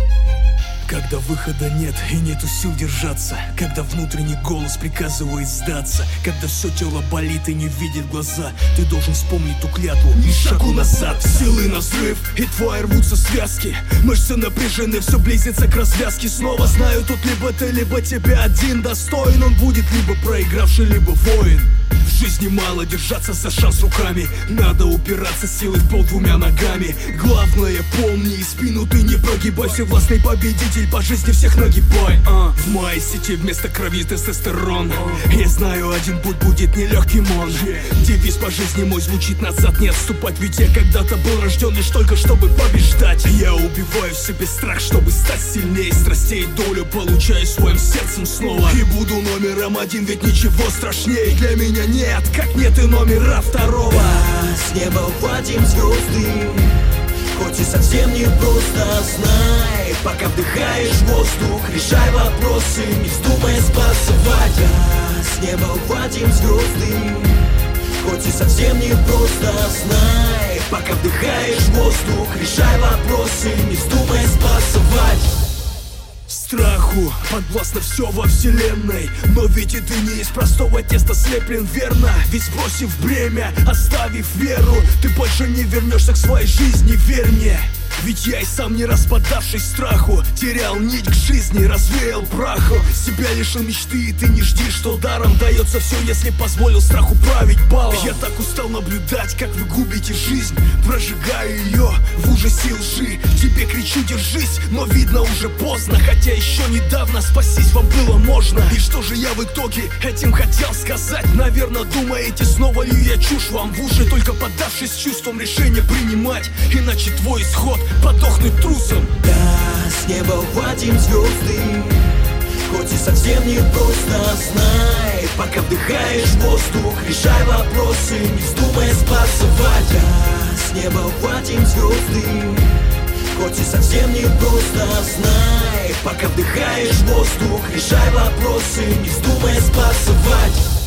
Когда выхода нет и нету сил держаться, когда внутренний голос приказывает сдаться, когда все тело болит и не видит глаза, ты должен вспомнить ту клятву, ни шагу назад. Силы на взрыв, и твои рвутся связки, мышцы напряжены, все близится к развязке. Снова знаю, тут либо ты, либо тебя один достоин. Он будет либо проигравший, либо воин. В жизни мало держаться за шанс руками, надо упираться силой в пол двумя ногами. Главное помни, и спину ты не прогибай, всевластный победитель по жизни всех нагибай. В моей сети вместо крови тестостерон. Я знаю, один путь будет нелегким он. Девиз по жизни мой звучит: назад не отступать, ведь я когда-то был рожден лишь только чтобы побеждать. Я убиваю в себе страх, чтобы стать сильнее, страстей долю получаю своим сердцем снова. И буду номером один, ведь ничего страшнее для меня нет, как нет и номера второго. Да, с неба упадем звезды, хоть и совсем не просто, знай, пока вдыхаешь воздух, решай вопросы, не вздумай спасывать. Да, с неба упадем звезды, хоть и совсем не просто, знай, пока вдыхаешь воздух, решай вопросы, не вздумай спасывать. Страху подвластно все во вселенной, но ведь и ты не из простого теста слеплен, верно? Ведь сбросив бремя, оставив веру, ты больше не вернешься к своей жизни, верь мне. Ведь я и сам, не распадавшись страху, терял нить к жизни, развеял праху. Себя лишил мечты, и ты не жди, что даром дается все, если позволил страху править балом. Я так устал наблюдать, как вы губите жизнь, прожигая ее в ужасе лжи. Тебе кричу: держись, но видно уже поздно, хотя еще недавно спастись вам было можно. И что же я в итоге этим хотел сказать? Наверное, думаете, снова лью я чушь вам в уши, только поддавшись чувствам решения принимать, иначе твой исход — подохнуть трусом. Да, с неба упадем звезды, хоть и совсем не просто, знай, пока вдыхаешь воздух, решай вопросы, не вздумай спасывать. Да, с неба упадем звезды, хоть и совсем не просто, знай, пока вдыхаешь воздух, решай вопросы, не вздумай спасывать.